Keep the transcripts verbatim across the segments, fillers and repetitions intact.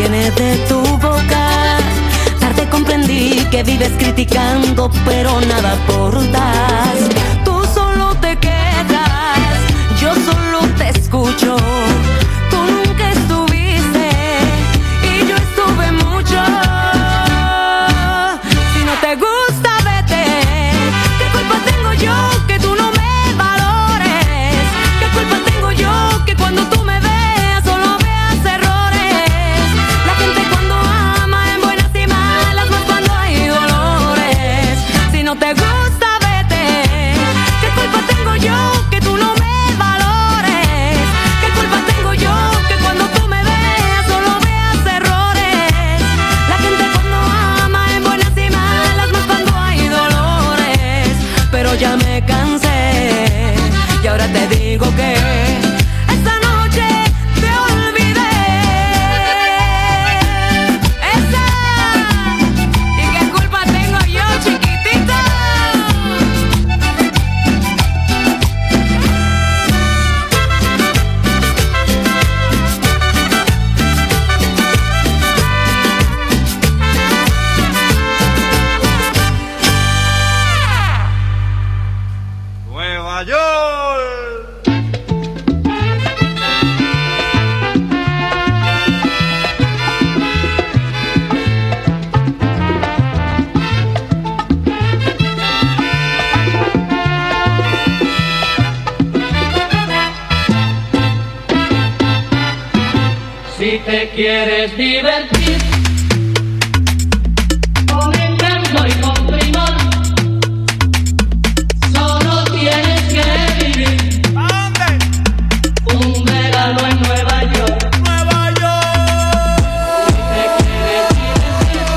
viene de tu boca. Tarde comprendí que vives criticando, pero nada aportas. Tú solo te quedas, yo solo te escucho. Tú nunca estuviste y yo estuve mucho. Si no te gusta, vete. ¿Qué culpa tengo yo que tú no me valores? ¿Qué culpa tengo yo que cuando tú me veas solo veas errores? La gente cuando ama en buenas y malas, más cuando hay dolores. Si no te gusta, vete. ¿Qué culpa tengo yo que tú no me valores? ¿Qué culpa tengo yo que cuando tú me veas solo veas errores? La gente cuando ama en buenas y malas, más cuando hay dolores. Pero ya me cansé y ahora te digo que esta noche te olvidé. Esa. ¿Y qué culpa tengo yo, chiquitita? Nueva York. Si te quieres divertir con encanto y con primor, solo tienes que vivir ¿A dónde? un verano en Nueva York. Nueva York. Si te quieres divertir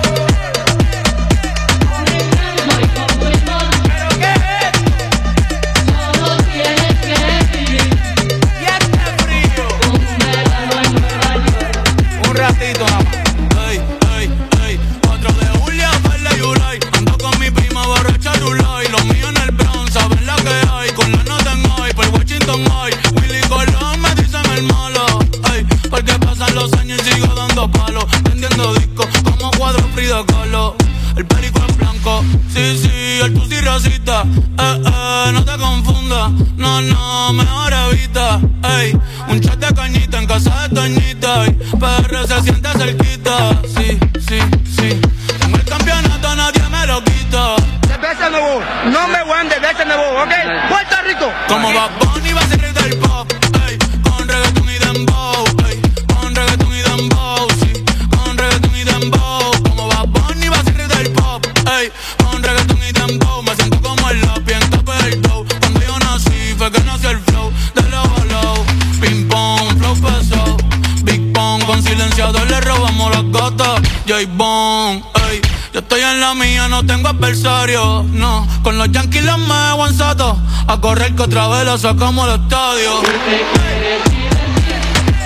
con encanto y con primor, ¿Pero qué es? solo tienes que vivir ¿Y este frío? un verano en Nueva York. Un ratito nada más. Ey, ey, ey, cuatro de julio, par de July. Ando con mi prima borracha Rulay. Los míos en el Bronx, saben la que hay. Con la nota en hoy, por Washington High. Willy Colón me dicen el malo. Ey, porque pasan los años y sigo dando palos. Vendiendo discos como cuadro Frida Kahlo. El perico en blanco, sí, sí, el pussy racista. Eh, eh, no te confundas, no, no, mejor evita. Ey, un chat de cañita en casa de Toñita. Y P R se siente cerquita, sí, sí, sí. Tengo el campeonato, nadie me lo quita. Cerveza nuevo, nombre one de cerveza nuevo, ¿ok? Puerto Rico. Como Bad Bunny va a ser rey del pop, ey, con reggaetón y dembow, ey, con reggaetón y dembow, sí, con reggaetón y dembow. Como Bad Bunny va a ser rey del pop, ey, con reggaetón y dembow. Me siento como el lápiz en tope del dough. Cuando yo nací fue que nació el flow de low a low. Ping pong, flow pesado, Big Pong, con silenciador le robamos las gatas. J-Bone, ey, yo estoy en la mía, no tengo adversario, no. Con los Yankees los me aguanzato. A correr que otra vez la sacamos al estadio. Si te quieres divertir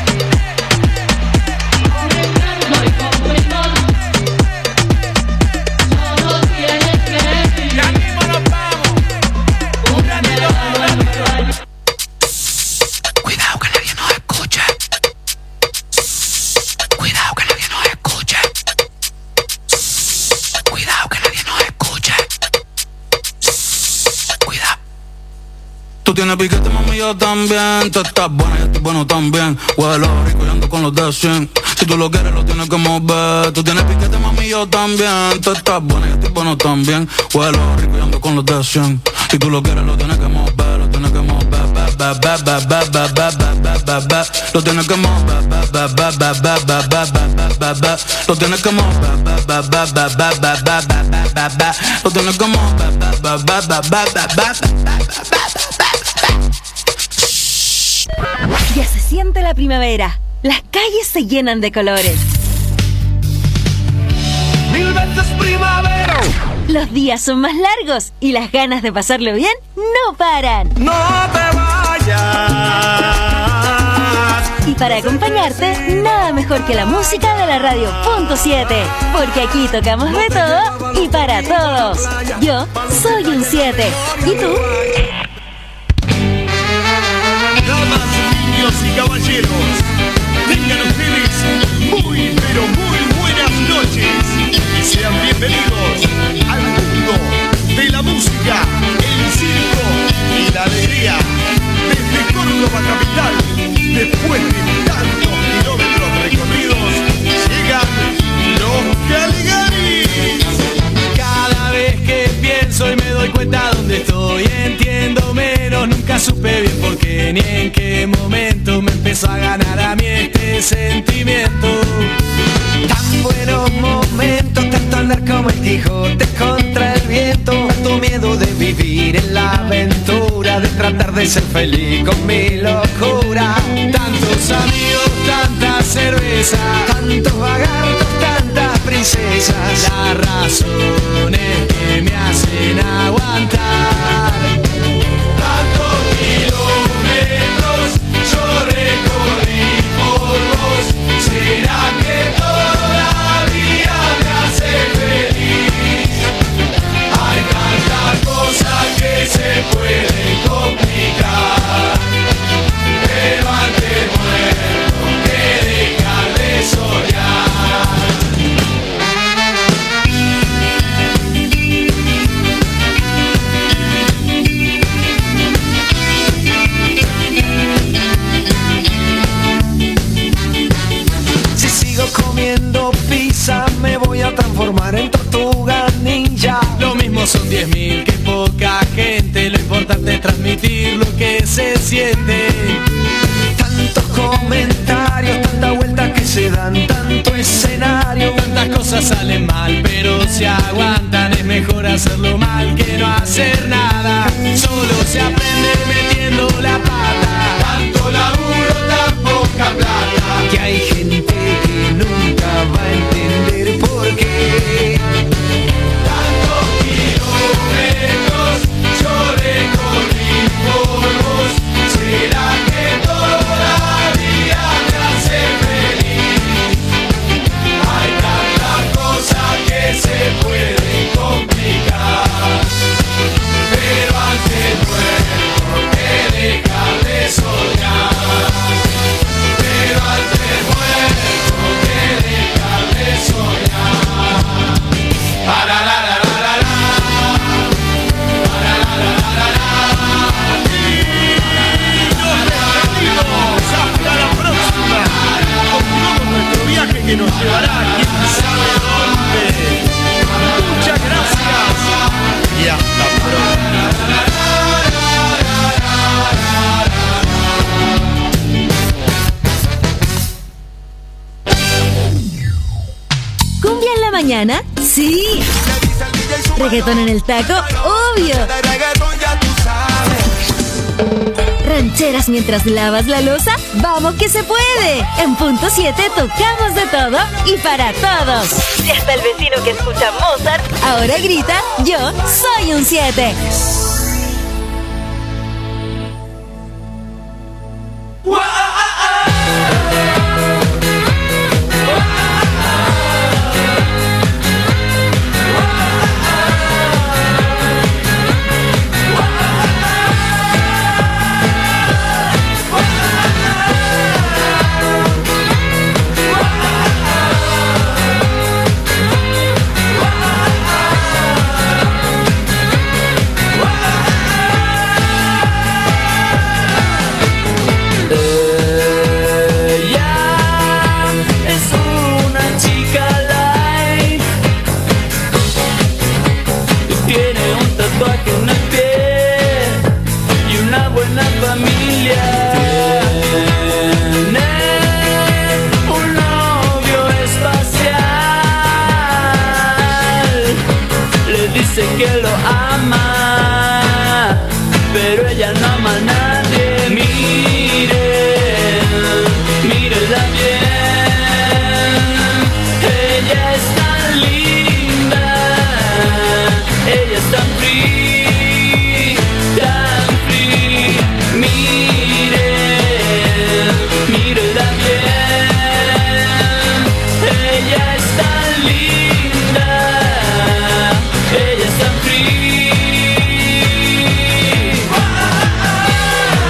con encanto y con primor, solo tienes que vivir Ya mismo nos vamos. un verano en Nueva York. Cuidado que nadie nos escuche. Cuidado que nadie nos escuche. Cuidado que nadie nos escuche. Cuidado. Tú tienes piquete, mami, yo también. Tú estás buena, yo estoy bueno también. Huele rico y ando con los de cien. Si tú lo quieres, lo tienes que mover. Tú tienes piquete, mami, yo también. Tú estás buena, yo estoy bueno también. Huele rico y ando con los de cien. Si tú lo quieres, lo tienes que mover. Lo tienes que mover. Ba, ba, ba, ba, ba, ba, ba, ba, ba, ba. Lo tienes que mover. Ba, ba, ba, ba, ba, ba, ba, ba, ba, ba. Lo tienes que mover. Ba, ba, ba, ba, ba, ba, ba, ba, ba, ba. Lo tienes que mover. Ba, ba, ba, ba, ba, ba, ba, ba. Ya se siente la primavera. Las calles se llenan de colores. Mil veces primavera. Los días son más largos y las ganas de pasarlo bien no paran. No te vayas. Y para acompañarte, nada mejor que la música de la radio Punto siete. Porque aquí tocamos de todo y para todos. Yo soy un siete. ¿Y tú? Damas, niños y caballeros, tengan ustedes muy nunca supe bien por qué ni en qué momento me empezó a ganar a mí este sentimiento. Tan buenos momentos, tanto andar como el Quijote contra el viento, tanto miedo de vivir en la aventura, de tratar de ser feliz con mi locura. Tantos amigos, tanta cerveza, tantos vagartos, tantas princesas, las razones que me hacen aguantar. Tantos kilómetros yo recorrí por vos, ¿será que todavía me hace feliz? Hay tantas cosas que se pueden complicar, pero antes muerto que dejar de soñar. Si sigo comiendo pizza me voy a transformar en tortuga ninja. Lo mismo son diez mil que poca gente, lo importante es transmitir lo que se siente. Tantos comentarios, tantas vueltas que se dan, tanto escenario, tantas cosas salen mal, pero se aguantan. Es mejor hacerlo mal que no hacer nada. Solo se aprende metiendo la pata. Tanto laburo, tan poca plata, que hay gente que nunca va a entender por qué. Tantos kilómetros yo recorrí por vos, ¿será que todavía me hace feliz? Hay tantas cosas que se pueden complicar, pero antes muerto que dejar de soñar. Pero antes muerto que dejar de soñar. Para la la la la la. Para la la la la la. Hasta la próxima. Continuamos nuestro viaje que nos llevará quién sabe dónde. Muchas gracias y hasta pronto. ¿Cumbia en la mañana? ¡Sí! ¿Reggaetón en el taco? ¡Obvio! ¿Rancheras mientras lavas la loza? ¡Vamos que se puede! En Punto siete tocamos de todo y para todos. Y hasta el vecino que escucha Mozart ahora grita: ¡yo soy un siete! Que lo ama, pero ella no ama a nadie. Mire, mírela bien, ella es tan linda, ella es tan free, tan free. Mire, mírela bien, ella es tan linda, ella es tan free.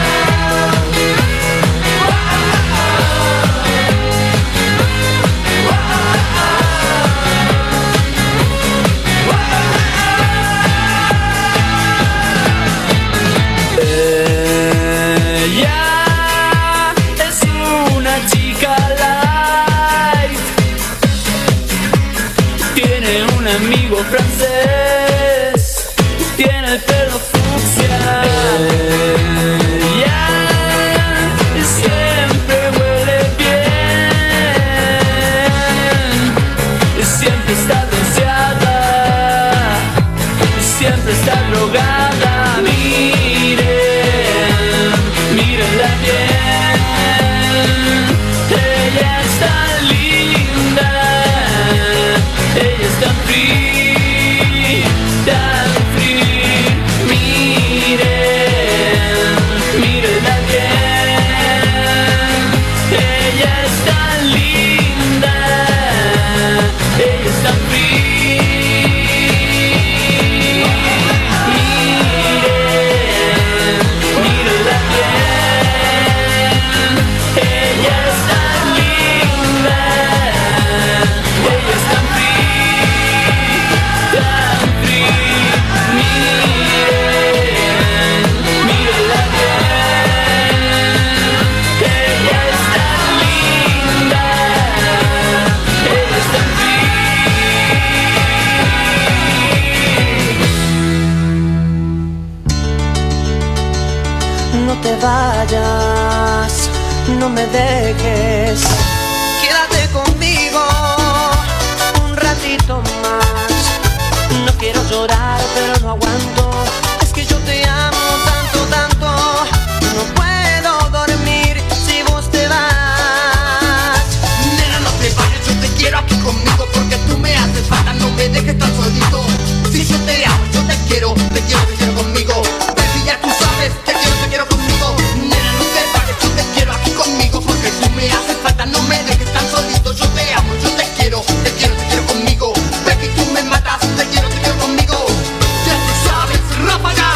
no te vayas, no me dejes. Quédate conmigo un ratito más. No quiero llorar, pero no aguanto. Es que yo te amo tanto, tanto. No puedo dormir si vos te vas. Nena, no te vayas, yo te quiero aquí conmigo, porque tú me haces falta, no me dejes tan solito. Si yo te amo, yo te quiero, te quiero, te quiero conmigo. Baby, ya tú sabes, te quiero, te quiero conmigo. Nena, no te vayas, yo te quiero aquí conmigo, porque tú me haces falta, no me dejes tan solito. Yo te amo, yo te quiero, te quiero, te quiero conmigo. Baby, tú me matas, te quiero, te quiero conmigo. Ya tú sabes, ráfaga.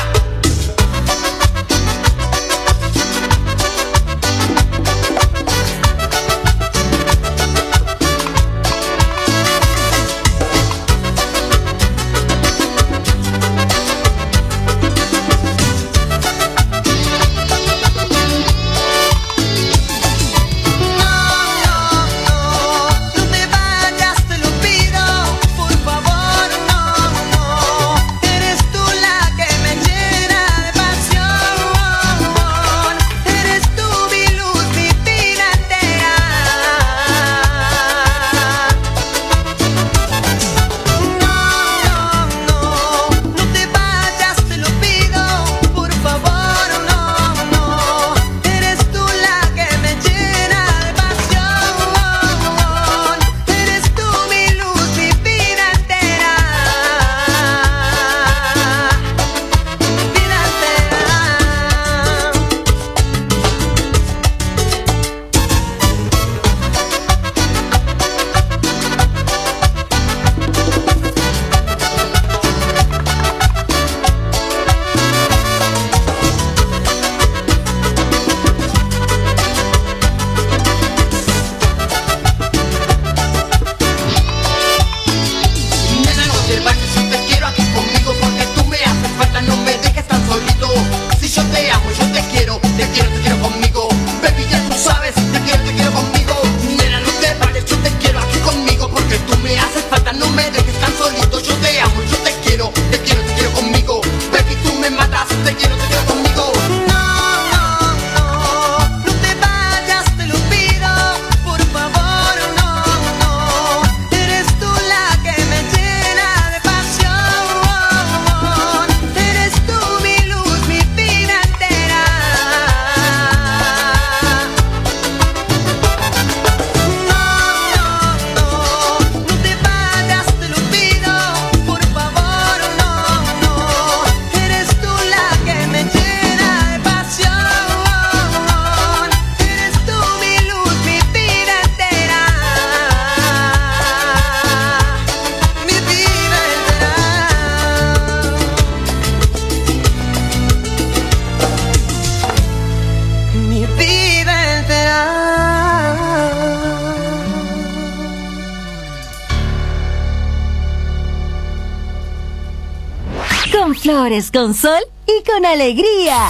Flores con sol y con alegría.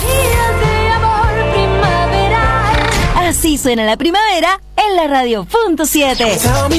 de amor primaveral. Así suena la primavera en la radio punto siete.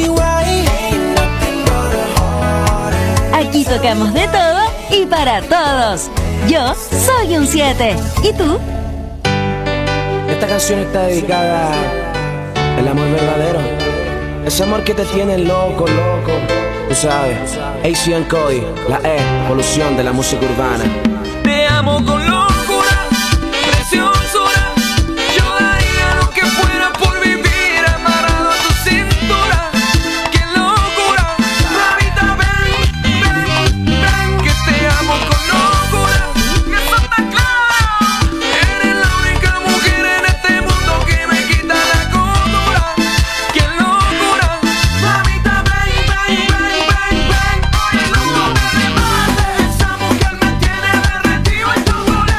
Aquí tocamos de todo y para todos. Yo soy un siete. ¿Y tú? Esta canción está dedicada al amor verdadero. Ese amor que te tiene loco, loco. Tú sabes, A C and Cody, la E, evolución de la música urbana. Te amo con locura, preciosura. Yo daría lo que fuera por vivir amarrado a tu cintura. ¡Qué locura! Mamita, ven, ven, ven, que te amo con locura. Y eso está claro. Eres la única mujer en este mundo que me quita la cordura. ¡Qué locura! Mamita, ven, ven, ven, ven, ven. Oye, no me mates. Esa mujer me tiene derretido en chocolate.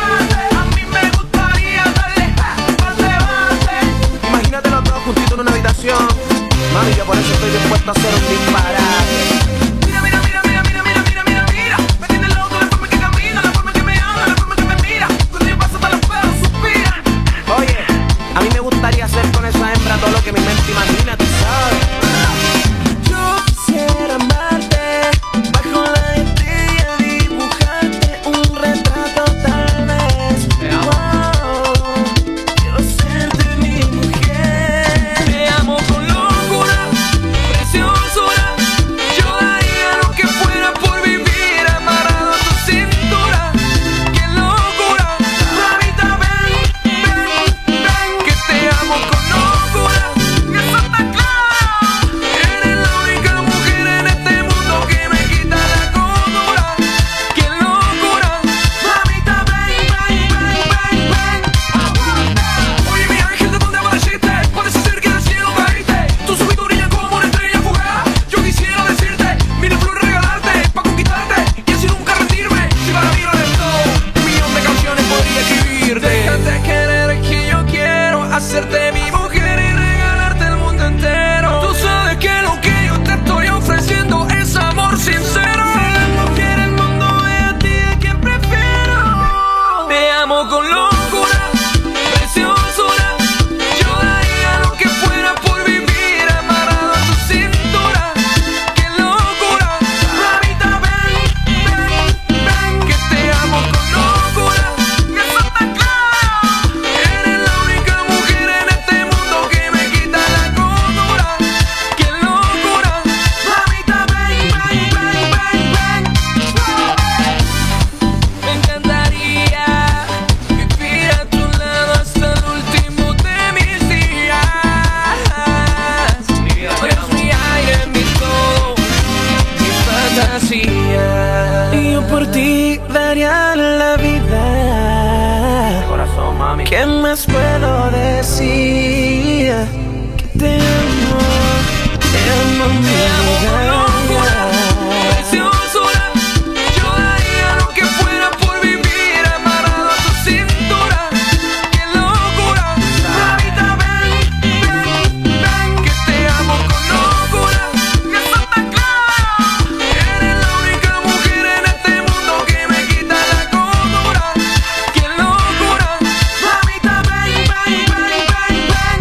¿qué más puedo decir? Que te amo, te amo, te amo con locura, preciosura. Yo daría lo que fuera por vivir amarrado a tu cintura. ¡Qué locura! Mamita, ven, ven, ven, que te amo con locura. Que eso está claro. Eres la única mujer en este mundo que me quita la cordura. ¡Qué locura! Mamita, ven, ven, ven, ven, ven.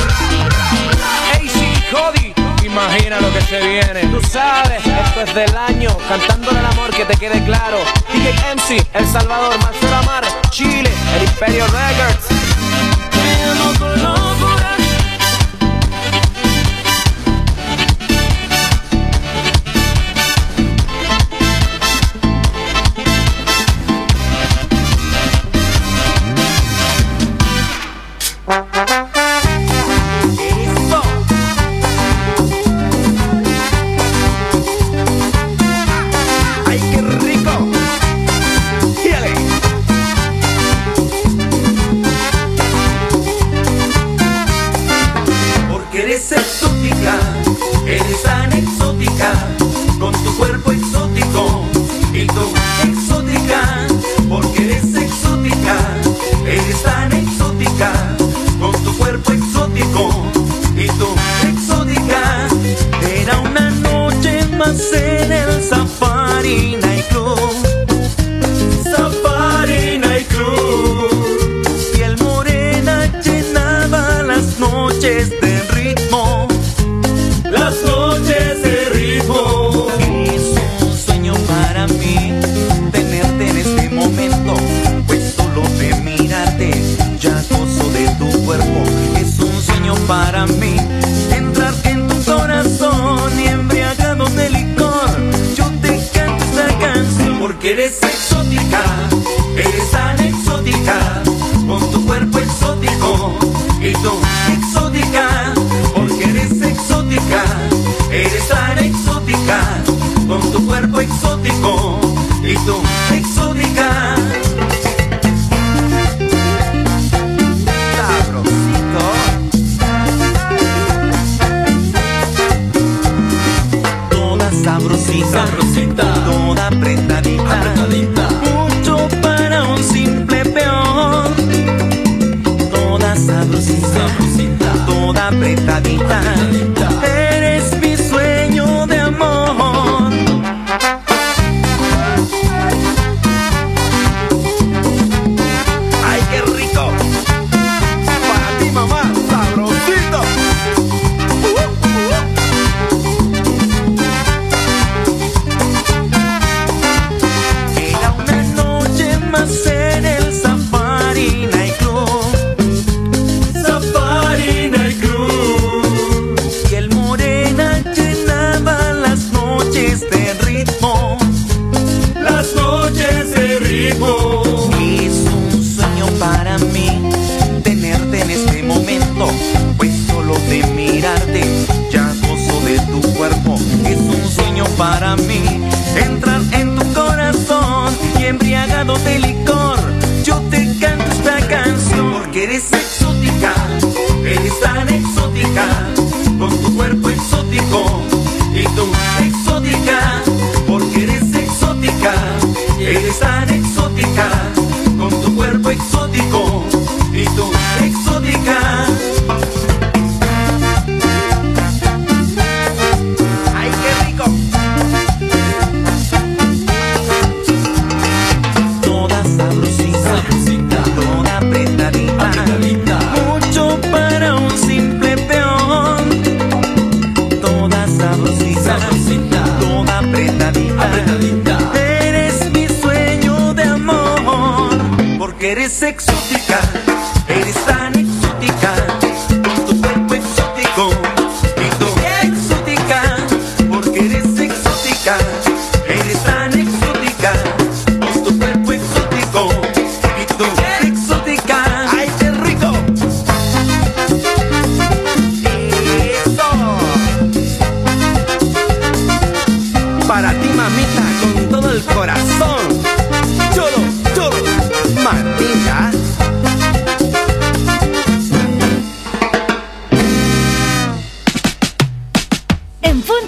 A C Cody, imagina lo que se viene. Tú sabes, esto es del año, cantándole al amor, que te quede claro. D J M C, El Salvador, Marcelo Amar, Chile, El Imperio Records. Te amo con locura. Eso. Ay, qué rico. Dale. Porque eres exótica, eres tan exótica, con tu cuerpo exótico y tú exótica. Porque eres exótica, eres tan exótica, con tu cuerpo exótico y tú exótica. Era una noche más en el Safari Night Club, Safari Night Club. Piel morena llenaba las noches de ritmo, las noches de ritmo. Es un sueño para mí tenerte en este momento, pues solo de mirarte ya gozo de tu cuerpo. Es un sueño para mí entrar en tu corazón y embriagado de licor yo te canto esta canción. Porque eres exótica, eres tan exótica, con tu cuerpo exótico y tú exótica. Porque eres exótica, eres tan exótica, con tu cuerpo exótico y tú exótica. Sabrosito. Toda sabrosita, sabrosita, toda apretadita, apretadita. Mucho para un simple peón. Toda sabrosita, sabrosita, toda apretadita, apretadita. Eres mi sueño de amor. Ay, qué rico. Para ti, mamá, sabrosito. Uh, uh. Era una noche más en el Safari Night Club, Safari Night Club. Piel morena llenaba las noches de ritmo, las noches de ritmo. Es un sueño para mí tenerte en este momento, pues solo de mirarte ya gozo de tu cuerpo. Es un sueño para mí entrar en tu corazón y embriagado de licor yo te canto esta canción. Porque eres exótica, eres tan exótica, con tu cuerpo exótico y tú exótica. Porque eres exótica, eres tan exótica, con tu cuerpo exótico y tú exótica. Ay, qué rico. Toda sabrosita, sabrosita, toda apretadita, apretadita. Mucho para un simple peón. Toda sabrosita, sabrosita, toda apretadita, apretadita. Eres mi sueño de amor. Porque eres exótica, eres tan exótica, con tu cuerpo exótico y tú exótica. Porque eres exótica, eres tan exótica, con tu cuerpo exótico y tú exótica. ¡Ay, qué rico! Eso. Para ti, mamita, con todo el corazón. Cholo, cholo, mamita.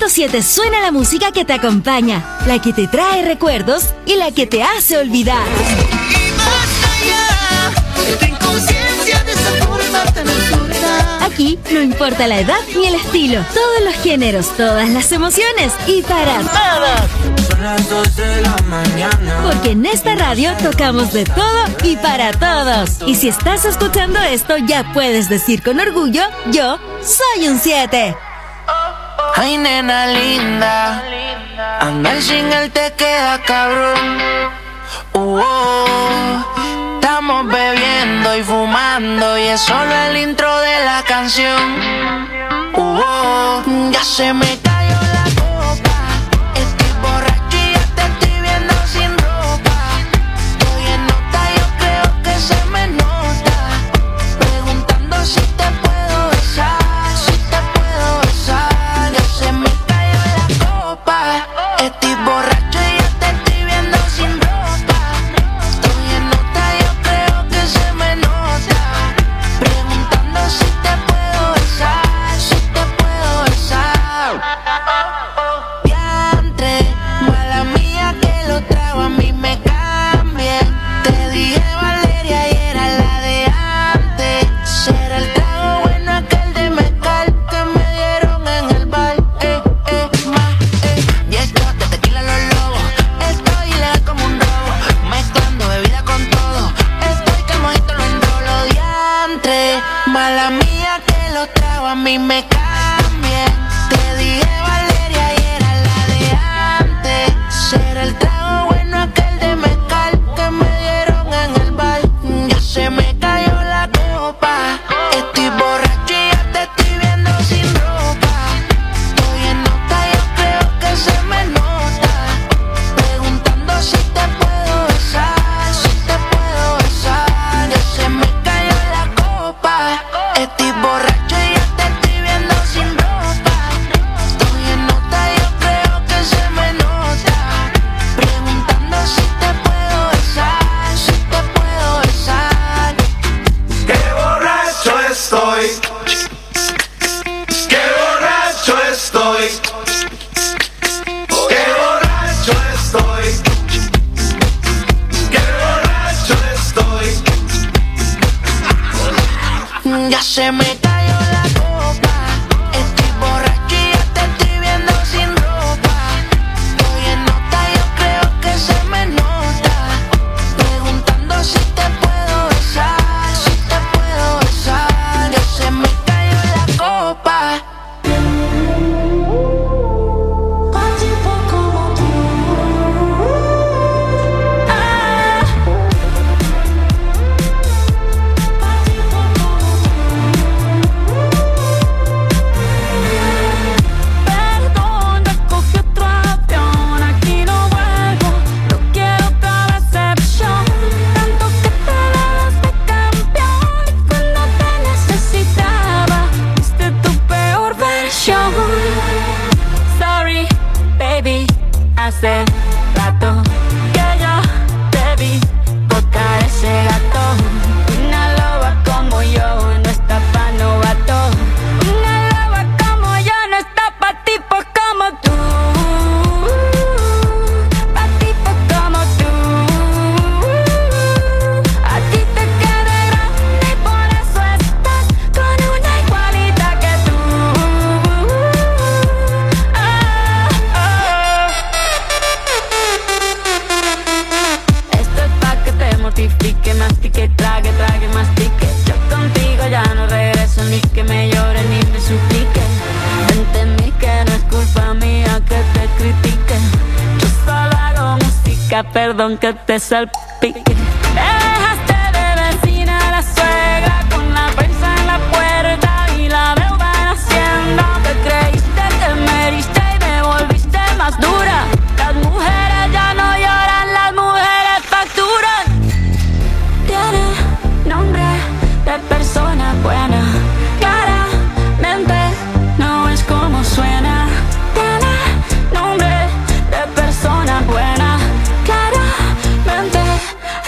siete suena la música que te acompaña, la que te trae recuerdos y la que te hace olvidar. Y más allá de tu inconsciencia de esa forma tan absurda. Aquí no importa la edad ni el estilo, todos los géneros, todas las emociones y para todos. Son las dos de la mañana. Porque en esta radio tocamos de todo y para todos. Y si estás escuchando esto, ya puedes decir con orgullo, yo soy un siete. Ay, nena linda, andar sin él te queda cabrón. Uh, oh, estamos bebiendo y fumando y es solo el intro de la canción. Uh, oh, ya se me cayó la copa, estoy borracho y ya te estoy viendo sin ropa. Estoy en nota, yo creo que se me nota, preguntando si te puedo besar, si te puedo besar. Se me cayó la copa, estoy borracho y ya te estoy viendo sin ropa. Estoy en nota, yo creo que se me nota, preguntando si te puedo besar, si te puedo besar. Diantre, mala mía que lo trago, a mí me cambie. Te dije Valeria y era la de antes. Será el trago bueno aquel de mezcal que me dieron en el bar. Mala mía que los trago a mí me cambian. Te dije Valeria y era la de antes. Será el trago bueno aquel de mezcal que me dieron en el bar. Ya se me cayó la copa, estoy borracho y ya te estoy viendo sin ropa. Estoy en nota, yo creo que se me nota, preguntando si te puedo besar, si te puedo besar. Ya se me cayó la copa, estoy borracho y ya te estoy viendo sin ropa. Estoy en nota, yo creo que se me nota, preguntando si te puedo besar, si te puedo besar. Qué borracho estoy, qué borracho estoy, qué borracho estoy, qué borracho estoy. Ya se me cayó la copa, estoy borracho y ya te estoy viendo sin ropa. Estoy en nota, yo creo que se me nota, preguntando si te puedo besar, si te puedo besar. Ya se me cayó la copa. Perdón, ya cogí otro avión, aquí no vuelvo, no quiero otra decepción. Tanto que te dabas de campeón y cuando te necesitaba, viste tu peor versión. Sorry, baby, hace rato que yo te vi botar ese gato. Una loba como yo no está pa' novato. Una loba como yo no está pa' tipos como tú, pa' tipos como tú. A ti te queda grande y por eso estás con una igualita que tú. Ah, ah. Esto es pa' que te mortifique, mastique, trague, trague, mastique. Yo contigo ya no regreso, ni que me llore ni me suplique. Entendí que no es culpa mía que te critique. Yo solo hago música, perdón que te salpique. Dejaste de vecina a la suegra con la prensa en la puerta y la deuda en Hacienda. Te creíste que me heriste y me volviste más dura. Las mujeres ya no lloran, las mujeres facturan. Tiene nombre de persona buena, claramente no es como suena. Tiene nombre de persona buena, claramente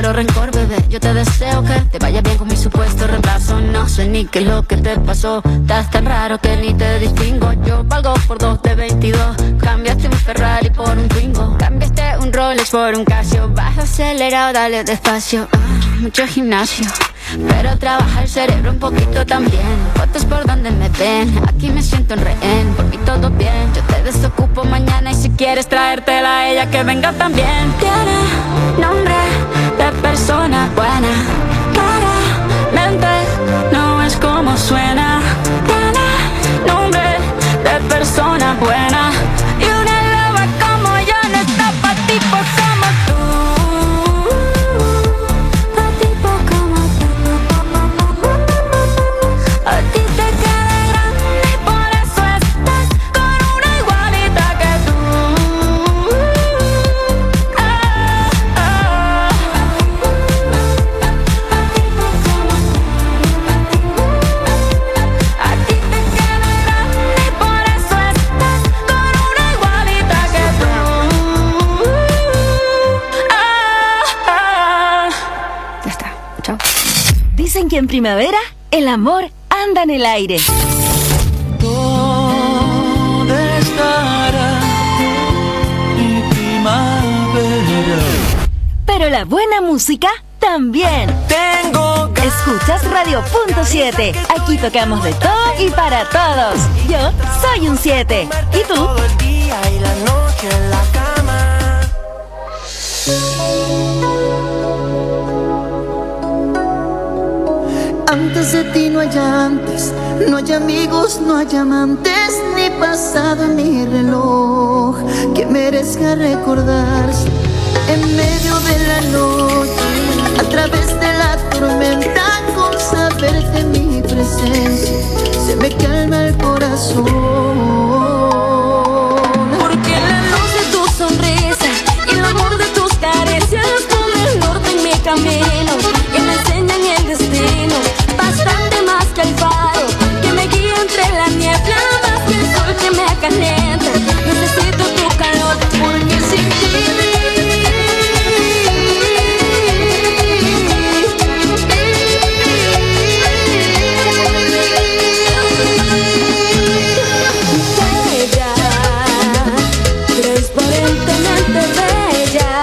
quiero rencor, bebé. Yo te deseo que te vaya bien con mi supuesto reemplazo. No sé ni qué es lo que te pasó. Estás tan raro que ni te distingo. Yo valgo por dos de veintidós. Cambiaste un Ferrari por un Twingo. Cambiaste un Rolex por un Casio. Vas acelerado, dale despacio. Ah, mucho gimnasio, pero trabaja el cerebro un poquito también. Fotos por donde me ven, aquí me siento en rehén. Por mí todo bien, yo te desocupo mañana. Y si quieres traértela a ella, que venga también. Tiene nombre de persona buena, claramente no es como suena. Tiene nombre de persona buena. Y una loba como yo no está pa' tipos como tú. Dicen que en primavera el amor anda en el aire. ¿Dónde estará mi primavera? Pero la buena música también. Tengo ganas. Escuchas Radio Punto siete. Aquí tocamos de todo y para todos. Yo soy un siete. ¿Y tú? Todo el día y la noche en la cama. Antes de ti no hay antes, no hay amigos, no hay amantes, ni pasado en mi reloj que merezca recordarse. En medio de la noche, a través de la tormenta, con saber de mi presencia, se me calma el corazón. Porque la luz de tu sonrisa y el amor de tus caricias ponen el norte en mi camino y me enseñan el destino. Bastante más que el faro que me guía entre la niebla, más que el sol que me calienta. Necesito tu calor porque sin ti bella, transparentemente bella,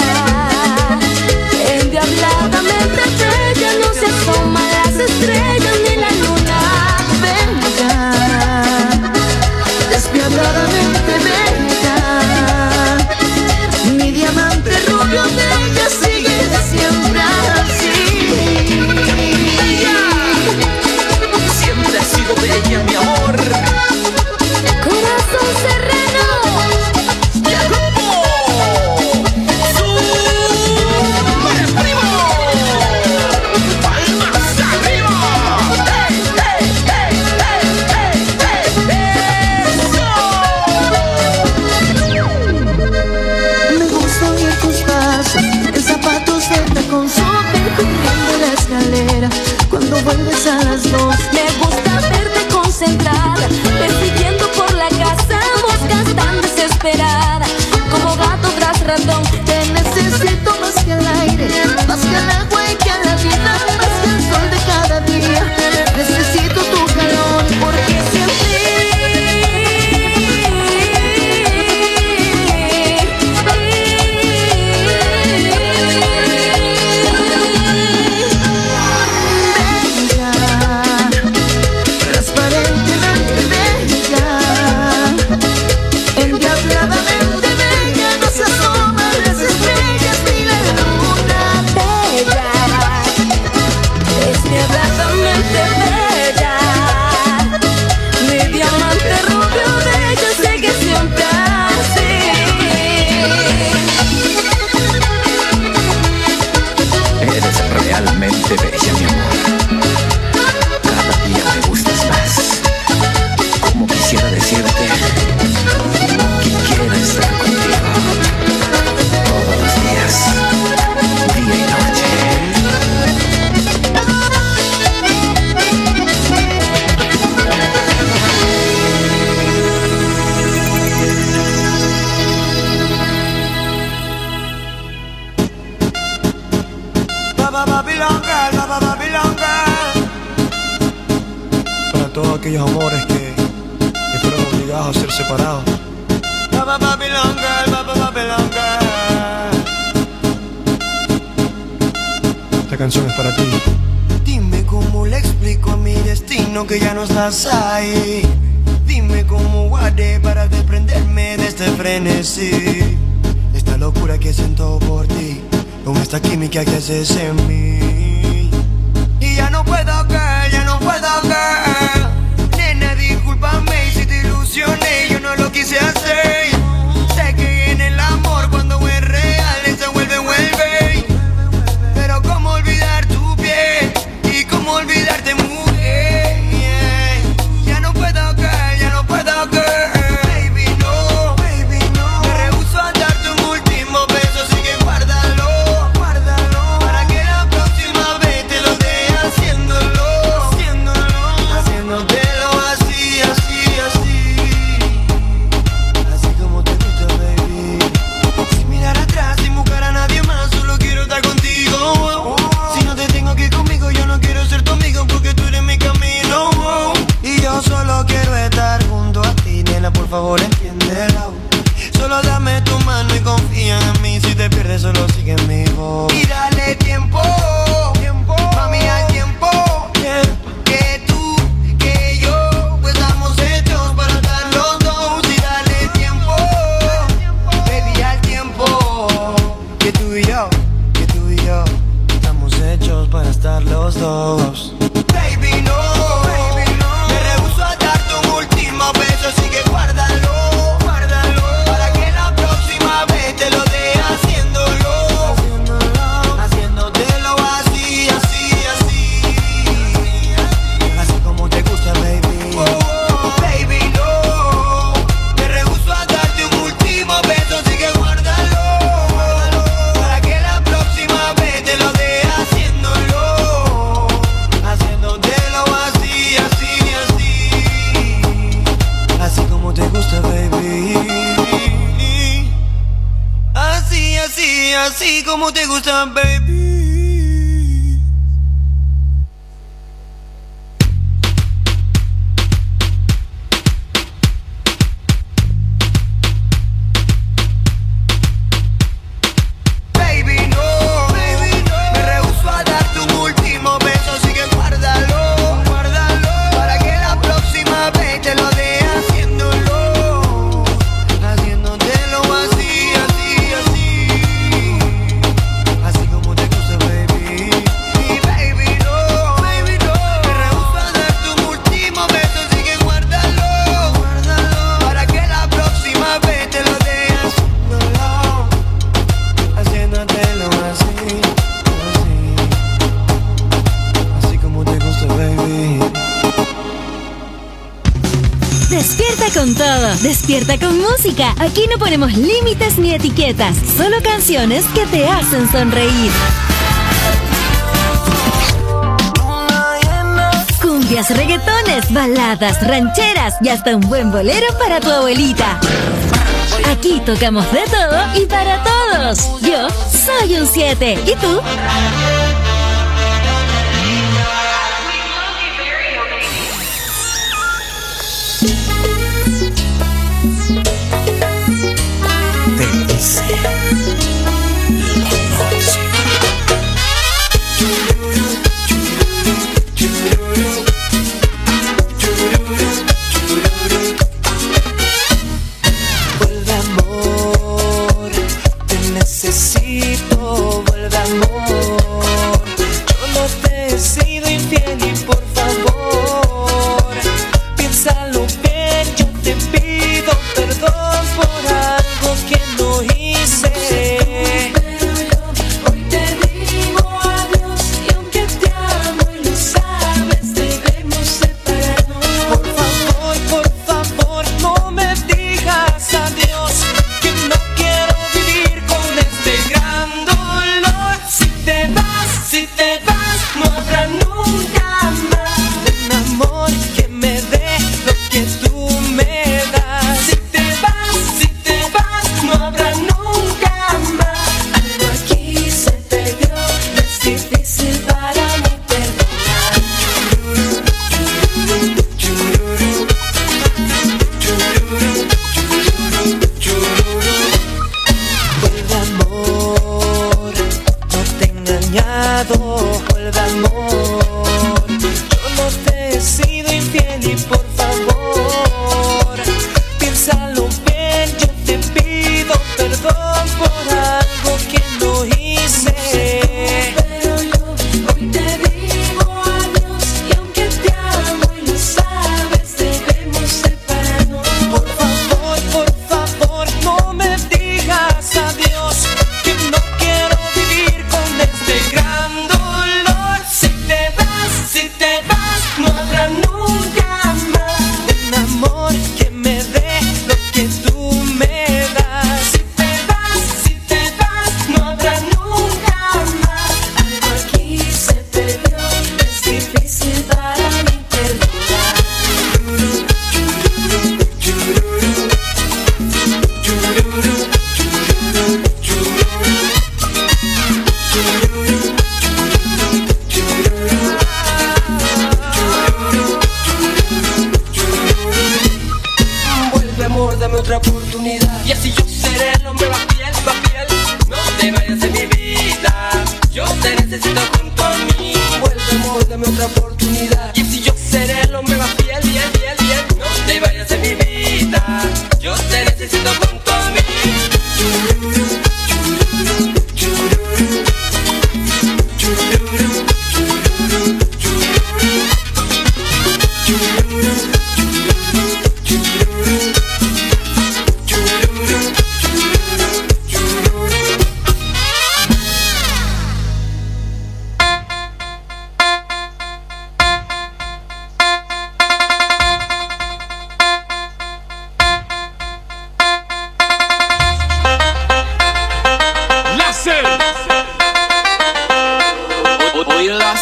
endiabladamente bella, no se asoma las estrellas ni la luna. Bella, despiadadamente bella, mi diamante rubio bella sigue siempre así. Bella, siempre has sido bella, mi amor. Corazón sereno, Y el grupo Super Primo. Palmas arriba. ¡Hey, hey, hey, hey, hey, hey! Me gusta oír tus pasos en zapatos de tacón, subir corriendo la escalera cuando vuelves a las dos. me gusta verte concentrada, persiguiendo por la casa, moscas tan desesperada, como gato tras ratón. Te necesito más que el aire, más que el agua y que la vida, más que el sol de cada día. Necesito tu calor porque sin bella, transparentemente bella, endiabladamente bella, no se asoma las Baba Babylon Girl, Baba Babylon Girl. Para todos aquellos amores que, que fueron obligados a ser separados. Baba Babylon Girl, Baba Babylon Girl. Esta canción es para ti. Dime cómo le explico a mi destino que ya no estás ahí. Dime cómo haré para desprenderme de este frenesí. Esta locura que siento por ti, con esta química que haces en mí. Y ya no puedo, girl, ya no puedo, girl. Nena, discúlpame si te ilusioné, yo no lo quise hacer. Sé que en el amor cuando es real se vuelve, vuelve. Pero cómo olvidar tu piel y cómo olvidarte, mujer. Yeah. Ya no puedo, girl, ya no puedo, girl. Por favor, entiéndelo. Solo dame tu mano y confía en mí. Si te pierdes, solo sigue mi voz. Y dale tiempo, tiempo, mami, al tiempo. Tiempo. Que tú, que yo, pues estamos hechos para estar los dos. Y dale tiempo, baby, al tiempo. Que tú y yo, que tú y yo, estamos hechos para estar los dos. Baby, no. Así que guárdalo, guárdalo, para que la próxima vez te lo dé haciéndolo, haciéndolo, haciéndotelo así, así, así, así como te gusta, baby. Oh, oh, baby, no, me rehúso a darte un último beso, así que guárdalo, guárdalo, para que la próxima vez te lo dé haciéndolo, haciéndotelo así, así, así. Así como te gusta, baby. Así, así, así como te gusta, baby. Baby, no, baby, no. Me rehúso a darte un último beso, así que guárdalo, guárdalo, para que la próxima vez te lo dé. Despierta con todo, despierta con música. Aquí no ponemos límites ni etiquetas, solo canciones que te hacen sonreír. Cumbias, reggaetones, baladas, rancheras y hasta un buen bolero para tu abuelita. Aquí tocamos de todo y para todos. Yo soy un siete. ¿Y tú? Vuelve amor, te necesito, vuelve amor. Yo no te he sido infiel y por favor, piénsalo bien, yo te pido perdón por algo que no hice. Si te vas, no habrá nunca más.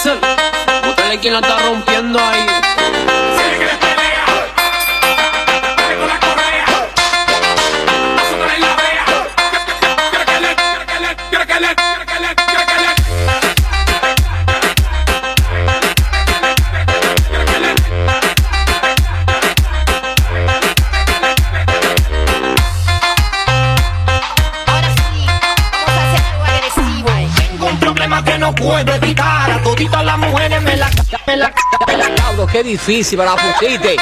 hacer? Búscale quien la está rompiendo ahí. No puedo evitar a toditas las mujeres me la me la me la Claudio, qué difícil para la pusiste.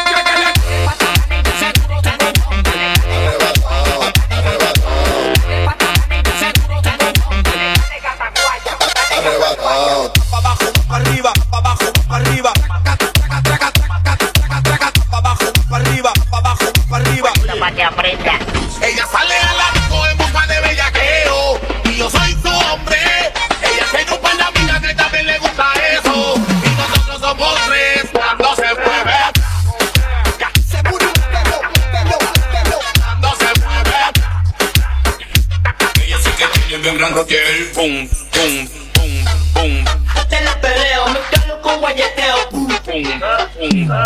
Ella sale a la disco en busca de bellaqueo y yo soy su hombre. Ella tiene un par de amigas que también le gusta eso y nosotros somos tres cuando se mueve. Se mueve, cuando se mueve. Ella sí que tiene bien gran rotiel, pum, pum, pum, pum. Te la peleo, me calo con guayeteo, pum, pum, pum, pum.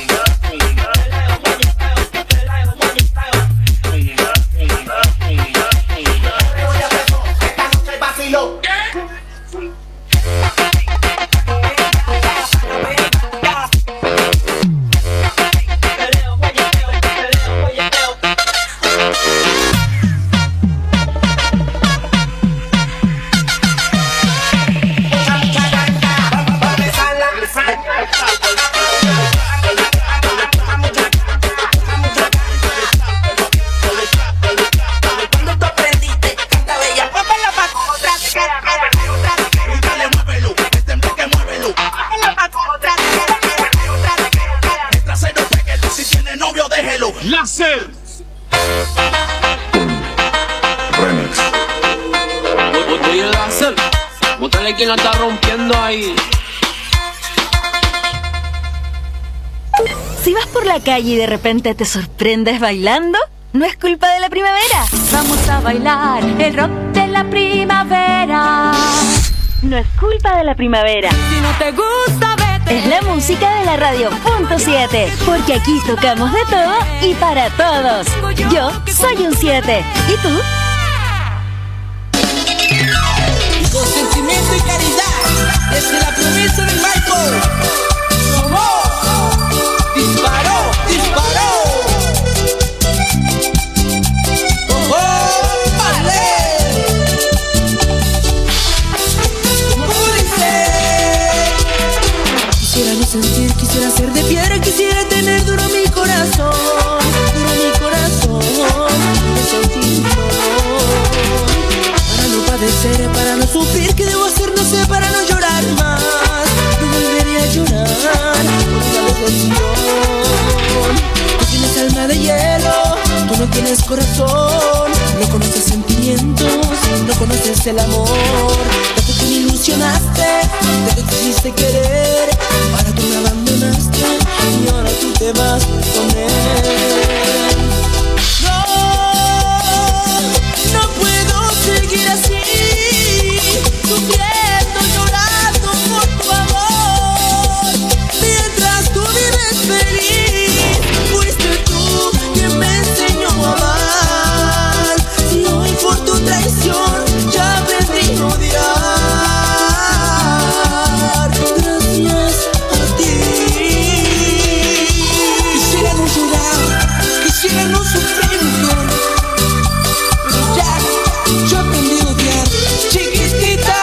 Láser. Remix. Oye, el láser. Búscale quien la está rompiendo ahí. Si vas por la calle y de repente te sorprendes bailando, no es culpa de la primavera. Vamos a bailar el rock de la primavera. No es culpa de la primavera. Si no te gusta, vete. Es la música de la radio punto siete, porque aquí tocamos de todo y para todos. Yo soy un siete. ¿Y tú? Con sentimiento y caridad, desde la promesa del Michael. ¡Vamos! ¡Disparó! ¡Disparó! ¡Oh, vale! ¿Cómo dice? Quisiera no sentir, quisiera ser de piedra, quisiera tener duro mi corazón, duro mi corazón, de sentir dolor. Para no padecer, para no sufrir, ¿qué debo hacer? No sé, para no llorar más. No volveré a llorar por una decepción. Tú tienes alma de hielo, tú no tienes corazón, no conoces sentimientos, no conoces el amor. Tanto que me ilusionaste, tanto que quisiste querer, ahora tú me abandonaste y ahora tú te vas con él. No, no puedo seguir así, sufriendo, llorando por tu amor, mientras tú vives feliz. Fuiste tú quien me enseñó a amar, y hoy por tu traición ya aprendí a odiar. Gracias a ti. Quisiera no llorar, quisiera no sufrir, mujer, pero ya, yo aprendí a odiar, chiquitita.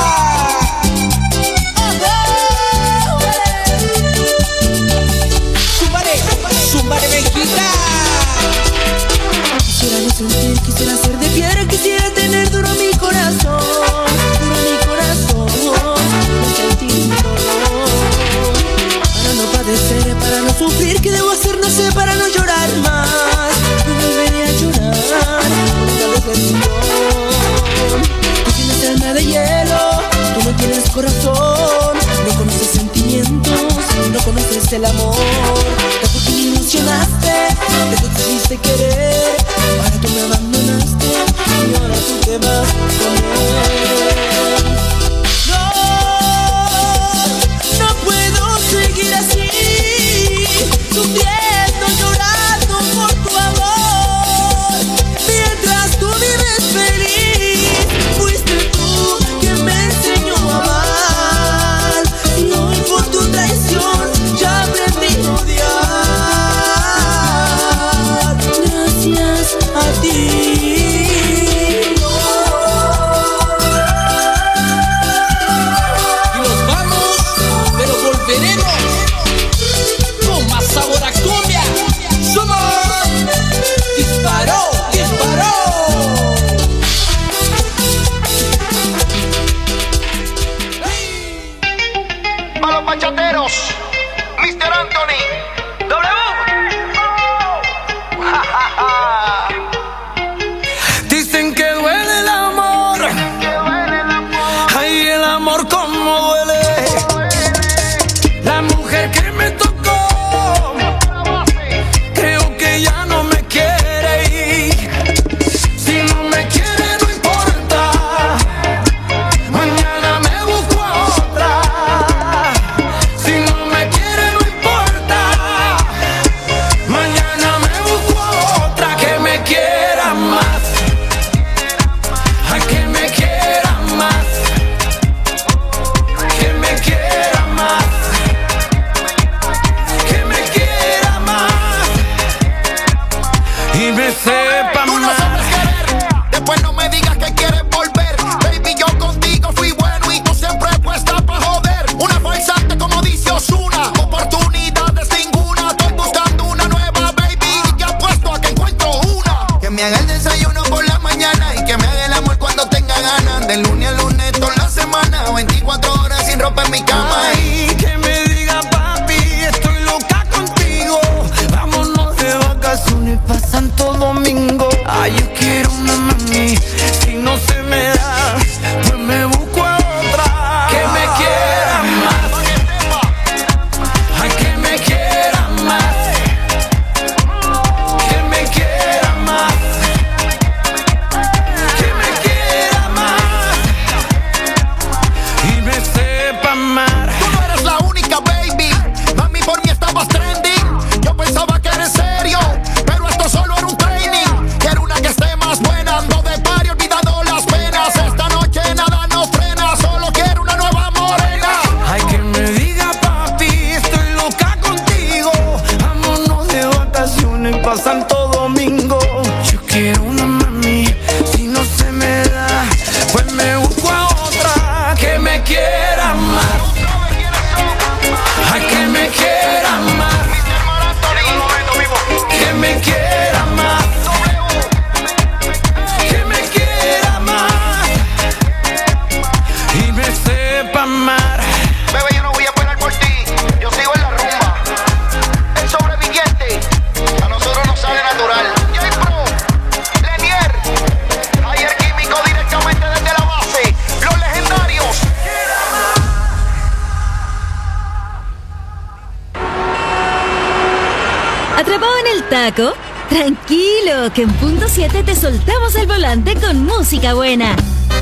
Zúmbare, zúmbare, viejita. Quisiera no sentir, quisiera ser de piedra, quisiera tener duro mi corazón, duro mi corazón, no sentir dolor. Para no padecer, para no sufrir, ¿qué debo hacer? No sé, para no llorar más. No volveré a llorar por una decepción. Tú tienes alma de hielo, tú no tienes corazón, no conoces sentimientos, no conoces el amor. Tanto que me ilusionaste, tanto que quisiste querer, ahora tú me abandonaste y ahora tú te vas con él. No, Unidos, mister Anthony. W. Dicen que duele el amor. Ay, el amor como duele. La mujer que me tocó, creo que ya no me quiere ir. Si no me quiere no importa, mañana me busco a otra. Si no me quiere no importa, mañana me busco a otra que me quiera más. Ay, que me quiera más, que me quiera más, que me quiera más y me sepa Tú no más. sabes querer, después no me digas que quieres volver. Baby, yo contigo fui bueno y tú siempre puesta pa' joder. Una falsante como dice Ozuna, oportunidades ninguna. Estoy buscando una nueva baby y que apuesto a que encuentro una. Que me haga el desayuno por la mañana y que me haga el amor cuando tenga ganas. De lunes a lunes toda la semana, veinticuatro horas sin ropa en mi cama. Ay, que me diga papi, estoy loca contigo. Vámonos de vacaciones pa' Santo Domingo. Ay, yo quiero una mami, si no se me da, pues me busco a otra. Que me quiera más, ay, que me quiera más, que me quiera más, que me quiera más y me sepa amar. Tú no eres la única, baby. Mami, por mí estabas trending. Yo pensaba que eres serio, pero esto solo era un training. Quiero una que esté más buena. Ando de party olvidando las penas. Esta noche nada nos frena. Solo quiero una nueva morena. Ay, que me diga papi, estoy loca contigo. Vámonos de vacaciones pa' Santo Domingo. Yo quiero una mami, si no se me da, pues me busco a otra que me quiera más. Ay, que me quiera más, que me quiera más, que me quiera más y me sepa amar. Bebé, yo no voy a esperar por ti. Yo sigo en la rumba. El sobreviviente a nosotros nos sale natural. J-Pro, Lenier, Ayer Químico directamente desde la base. Los legendarios. ¿Atrapado en el taco? Tranquilo, que en punto siete te soltamos el volante con música buena.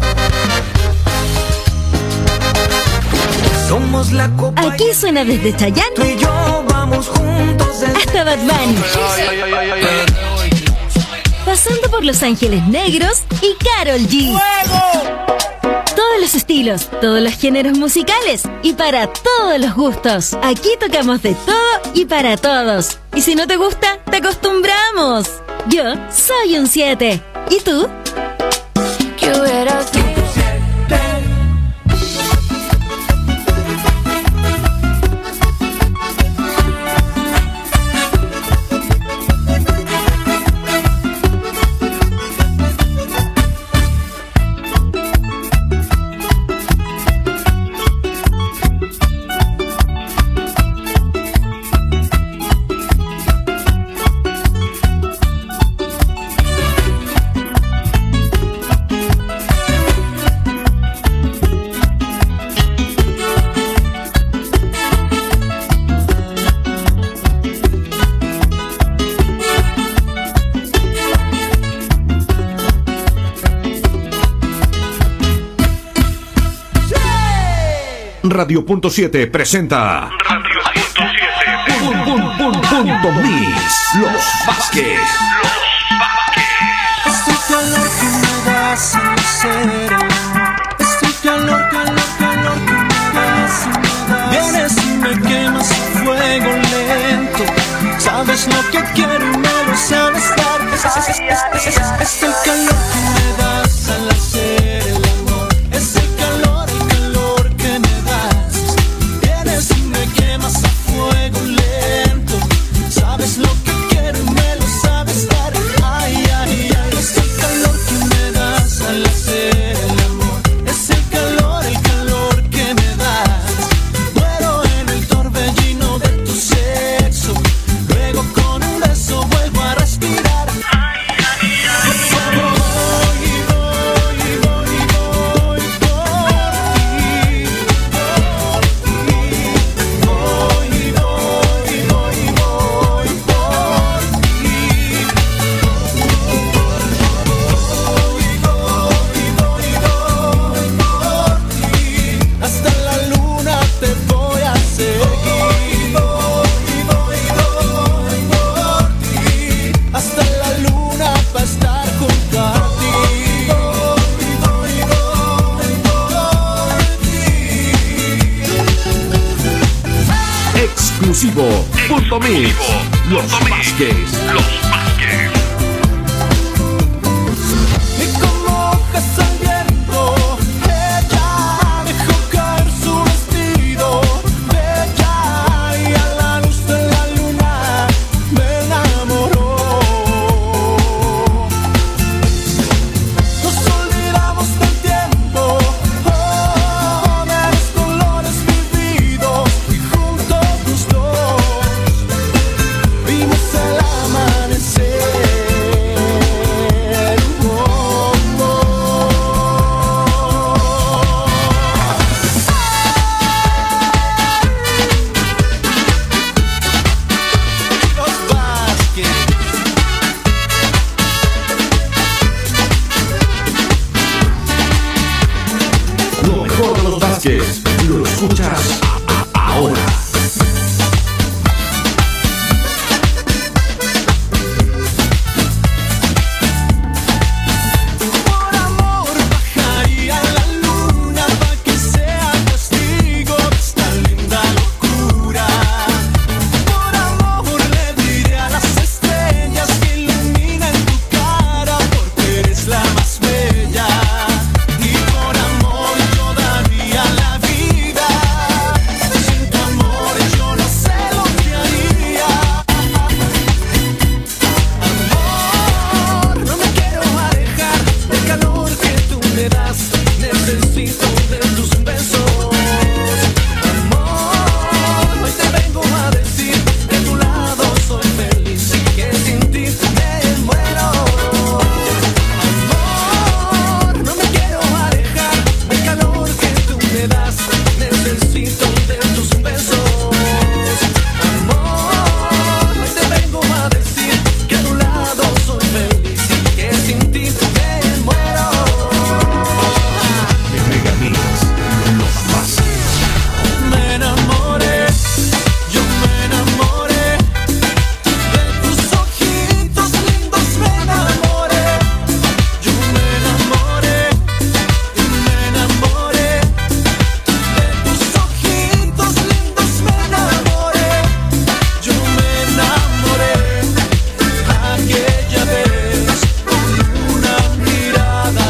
Somos la copa. Aquí suena desde Tú Chayanne y yo vamos juntos de... hasta Bad Bunny, pasando por Los Ángeles Negros y Karol G. Todos los estilos, todos los géneros musicales y para todos los gustos. Aquí tocamos de todo y para todos. Y si no te gusta, te acostumbramos. Yo soy un siete. ¿Y tú? ¿Qué hubieras dicho? Radio Punto siete presenta Radio Punto siete Pun, pun, pun, punto Mix Los Vázquez. Los Vázquez. Este calor que me das en el cerebro, este calor, calor, calor que me das y me das. Vienes y me quemas a fuego lento. Sabes lo que quiero y me lo sabes dar. Es, es, es, es, es, es el calor que me das al hacer el amor. Es el calor, el calor que me das. Vienes y me quemas a fuego lento. Sabes lo que quiero y me lo sabes dar. Ay, ay, ay. Es el calor que me das al hacer el amor. Es el calor, el calor que me das. Muero en el torbellino. exclusivo. Punto Mix. Los Vázquez. Los Vázquez. Y como hojas al viento, ella dejó caer su vestido. Bella y a la luz de la luna me enamoró. Nos olvidamos del tiempo, oh, de los colores vividos, y juntos los dos vimos el amanecer. Oh, oh. Los Vázquez. Lo mejor de los Vázquez. Lo escuchas a- a- ahora. Por amor bajaría la luna pa' que sea testigo de esta linda locura. Por amor le diré a las estrellas que iluminan tu cara, porque eres la más bella. Y por amor yo daría la vida. Sin tu amor yo no sé lo que haría. Amor, no me quiero alejar del calor que tú me das. Necesito de tus besos. Amor, hoy te vengo a decir que a tu lado soy feliz y que sin ti me muero. Amor, no me quiero alejar del calor que tú me das. Necesito de tus besos. Amor, hoy te vengo a decir que a tu lado soy feliz y que sin ti me muero. Mega Mix. Los Vázquez. Me enamoré, yo me enamoré de tus ojitos lindos, me enamoré, yo me enamoré, yo me enamoré de tus ojitos lindos, me enamoré, yo me enamoré aquella vez con una mirada.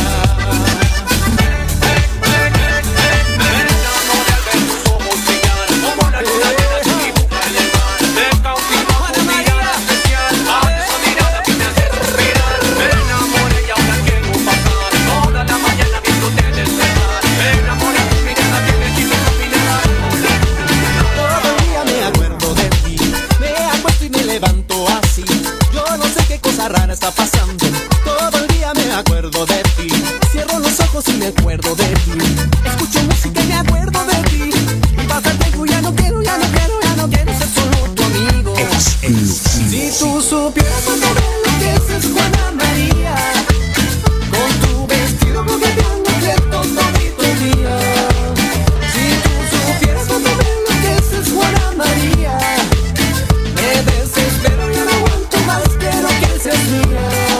Todo el día me acuerdo de ti, me acuesto y me levanto así. Yo no sé qué cosa rara está pasando. Todo el día me acuerdo de ti, cierro los ojos y me acuerdo de ti. Escucho música y me acuerdo de ti. Y pasa el tiempo y ya no quiero, ya no quiero, ya no quiero ser solo tu amigo. Si tú supieras cuánto me enloqueces, Juana María, con tu vestido coqueteando quieto todito el día. Si tú supieras cuánto me enloqueces, Juana María, me desespero, ya no aguanto más, quiero que seas mía.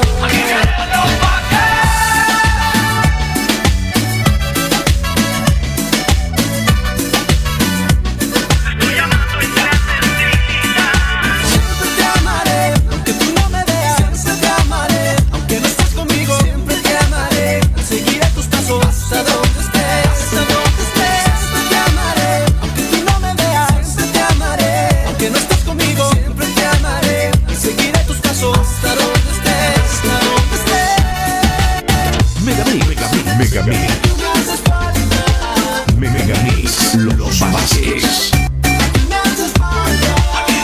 Siempre te amaré, aunque tú no me veas. Siempre te amaré, aunque no estés conmigo. Siempre te amaré, seguiré tus pasos hasta donde estés, hasta donde estés. Siempre te amaré, aunque tú no me veas. Siempre te amaré, aunque no estés conmigo. Siempre te amaré, y seguiré tus pasos hasta donde estés, hasta donde estés. Mega Mix. Mega Mix. Mega Mix. Tú me haces falta, Mega Mix. Los Vázquez. me haces falta.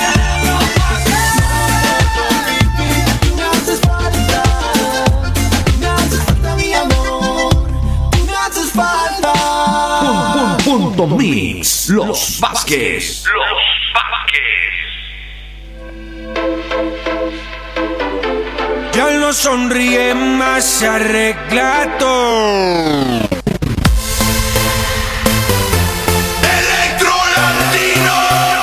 Tú me haces falta, me haces falta mi amor. Tú me haces falta. Pun- pun- Punto Mix. Los Vázquez. Los Vázquez. Ya no sonríe más, se arregla todo. Electro Latino.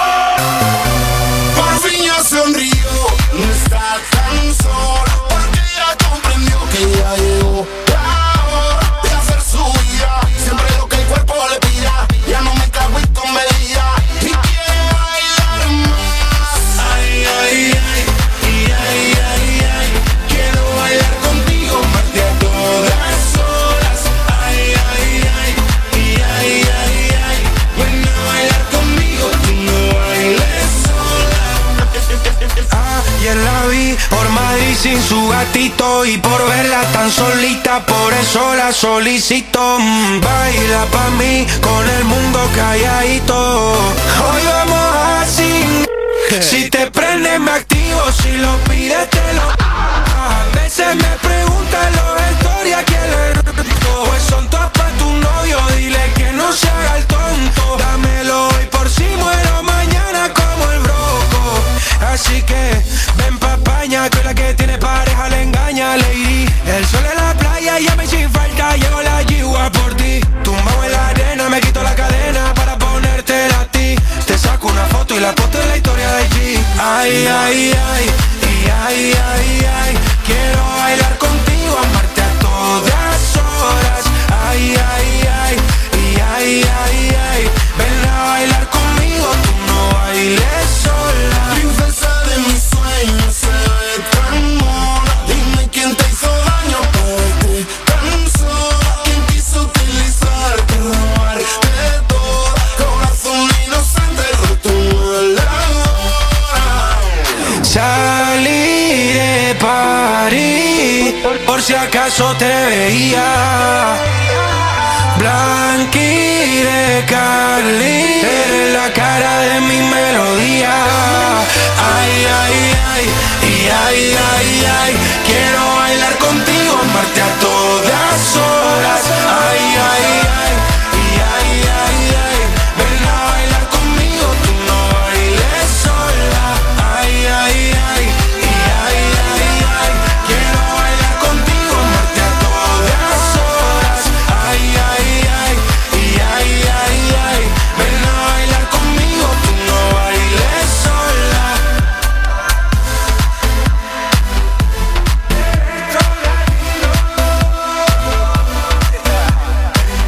Por fin ya sonrió, no está tan solo, porque ya comprendió que ya llegó la hora de hacer su vida. Siempre lo que el cuerpo le pida, ya no me cago en comedia. Y quiere bailar sin su gatito y por verla tan solita, por eso la solicito. Mm, baila pa' mí con el mundo calladito. Hoy vamos así. Si te prende me activo, si lo pides te lo. A veces me preguntan los historias quién le roto. Pues son todas pa' tu novio, dile que no se haga el tonto. Dámelo hoy por si muero mañana como el broco. Así que ven pa' España, que la que tiene pareja le engaña, lady. El sol en la playa, llame sin falta, llego la yigua por ti. Tumbado en la arena, me quito la cadena para ponértela a ti. Te saco una foto y la foto en la historia de G. Ay, ay, ay, y ay, ay, ay. Quiero bailar contigo, amarte a todas horas. Ay, ay, ay, y ay, ay, ay. Ven a bailar conmigo, tú no bailes sola. Princesa de mis sueños, se ve tan mona. Dime quién te hizo daño para verte tan sola. Quién quiso utilizarte, robarte todo. Corazón inocente, roto en la hora. Salí de París, por si acaso te veía. Blanqui de Cali, eres la cara de mi melodía. Ay, ay, ay, y ay, ay, ay. Quiero bailar